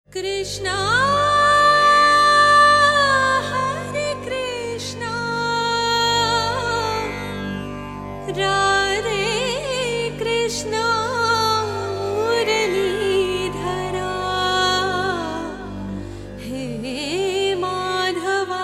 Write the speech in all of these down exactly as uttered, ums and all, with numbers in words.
कृष्णा हरे कृष्णा राधे कृष्णा मुरलीधरा हे माधवा।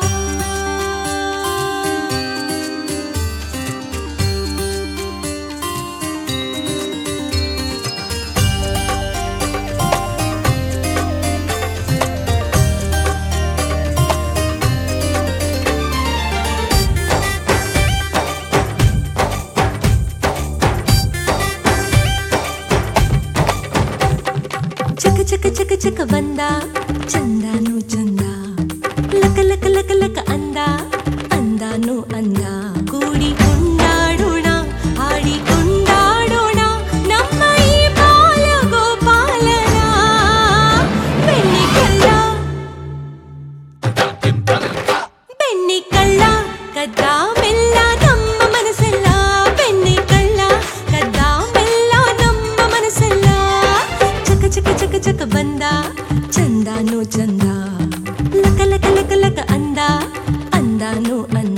चक चक चक चक बंदा चंदानु चंदा लक लक लक लक अंदा अंदानु अंदा ಕೂಡಿ ಕೊಂಡಾಡೋಣ ಹಾಡಿ ಕೊಂಡಾಡೋಣ ನಮ್ಮ ಈ ಬಾಲ ಗೋಪಾಲನ ಬೆಣ್ಣೆ ಕಳ್ಳ ಬೆಣ್ಣೆ ಕಳ್ಳ ಕದ್ದ ಮೆಲ್ಲ ನಮ್ಮ ಮನಸ್ಸೆಲ್ಲ ಬೆಣ್ಣೆ ಕಳ್ಳ ಕದ್ದ ಮೆಲ್ಲ ನಮ್ಮ ಮನಸ್ಸೆಲ್ಲ ಚಕ ಚಕ ಚಕ ಚಕ ಬಂದ ಚಂದಾನು ಚಂದ ಲಕ ಲಕ ಲಕ ಲಕ ಅಂದ ಅಂದಾನು ಅಂದ।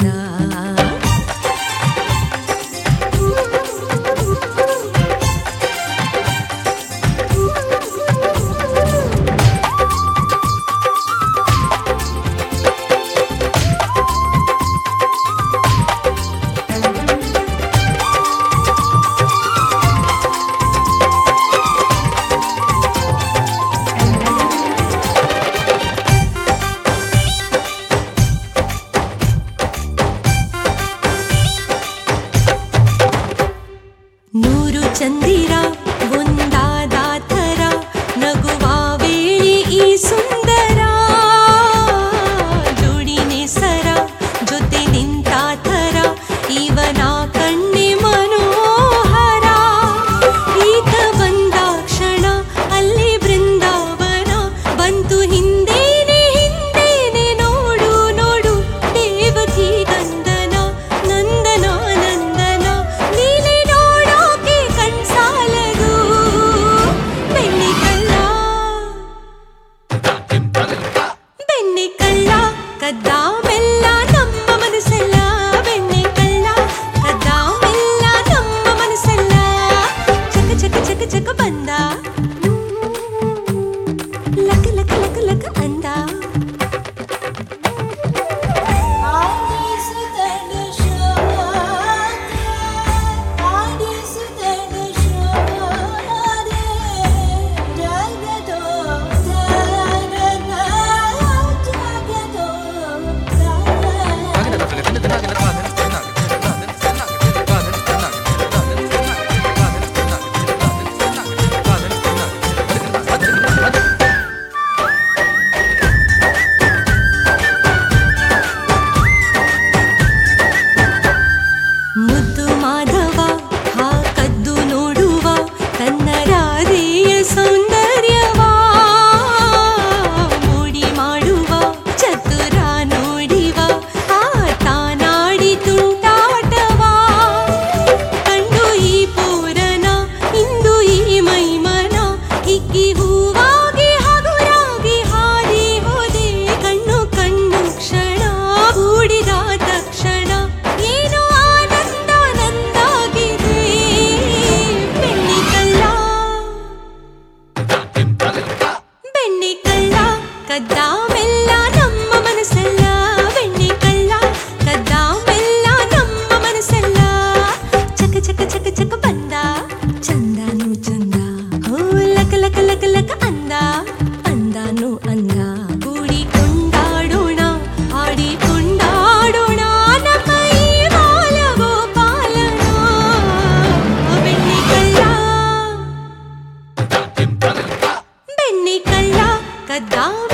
ನೂರು ಚಂದಿರ ಒಂದಾದ ಥರ ನಗುವ ವೇಳೆ ಈ ಸುಂದರ ಜೋಡಿನೇ ಸರ ಜೊತೆ ನಿಂತ ಥರ ಇವನ ಕಣ್ಣೆ ಮನೋಹರ ಈತ ಬಂದ ಕ್ಷಣ ಅಲ್ಲಿ ಬೃಂದಾವನ ಬಂತು ಹಿಂದೇನೆ ಹಿಂದೇನೆ ನೋಡು ನೋಡು ದೇವಕಿ ಗಂಧನ ನಂದನ ನಂದನ ನೀನೆ ಕದ್ದ ಮೆಲ್ಲ ನಮ್ಮ ಮನಸ್ಸೆಲ್ಲ ಬೆಣ್ಣೆ ಕಳ್ಳ ಕದ್ದ ಮೆಲ್ಲ ನಮ್ಮ ಮನಸ್ಸೆಲ್ಲ ಚಕ ಚಕ ಚಕ ಚಕ ಬಂದ ಲಕ ಲಕ ಲಕ ಲಕ ಅಂದ। ಮುದ್ದು ಮಾಧವ ಹಾ ಕದ್ದು ನೋಡುವ ತನ್ನ ರಾಧೆಯ ಸೌಂದರ್ಯವ ಮೂಡಿ ಮಾಡುವ ಚತುರ ನೋಡಿವ ಆಟ ನಾಡಿ ತುಂಟಾಟವ ಕಂಡು ಈ ಪೂರನ ಇಂದು ಈ ಮೈಮನ ಹಿಕ್ಕಿ ಹೂವಾಗಿ ಹಗುರಾಗಿ ಹಾರಿ ಹೋದೆ ಕಣ್ಣು ಕಣ್ಣು ಕ್ಷಣ ಕೂಡಿದ ತಕ್ಷಣ ಏನು ಬೆಣ್ಣೆ ಕಳ್ಳ ಕದ್ದ ಮೆಲ್ಲ ನಮ್ಮ ಮನಸ್ಸೆಲ್ಲ ಬೆಣ್ಣೆ ಕಳ್ಳ ಕದ್ದ ಮೆಲ್ಲ ನಮ್ಮ ಮನಸ್ಸೆಲ್ಲ ಚಕ ಚಕ ಚಕ ಚಕ ಬಂದ ಚಂದಾನು ಚಂದ ಹೋ ಲಕ ಲಕ ಲಕ ಲಕ ಅಂದ ಅಂದಾನು ಅಂದ ಕೂಡಿ ಕೊಂಡಾಡೋಣ ಹಾಡಿ ಕೊಂಡಾಡೋಣ ನಮ್ಮ ಈ ಬಾಲ ಗೋಪಾಲನ ಬೆಣ್ಣೆ ಕಳ್ಳ ಬೆಣ್ಣೆ ಕಳ್ಳ ಕದ್ದ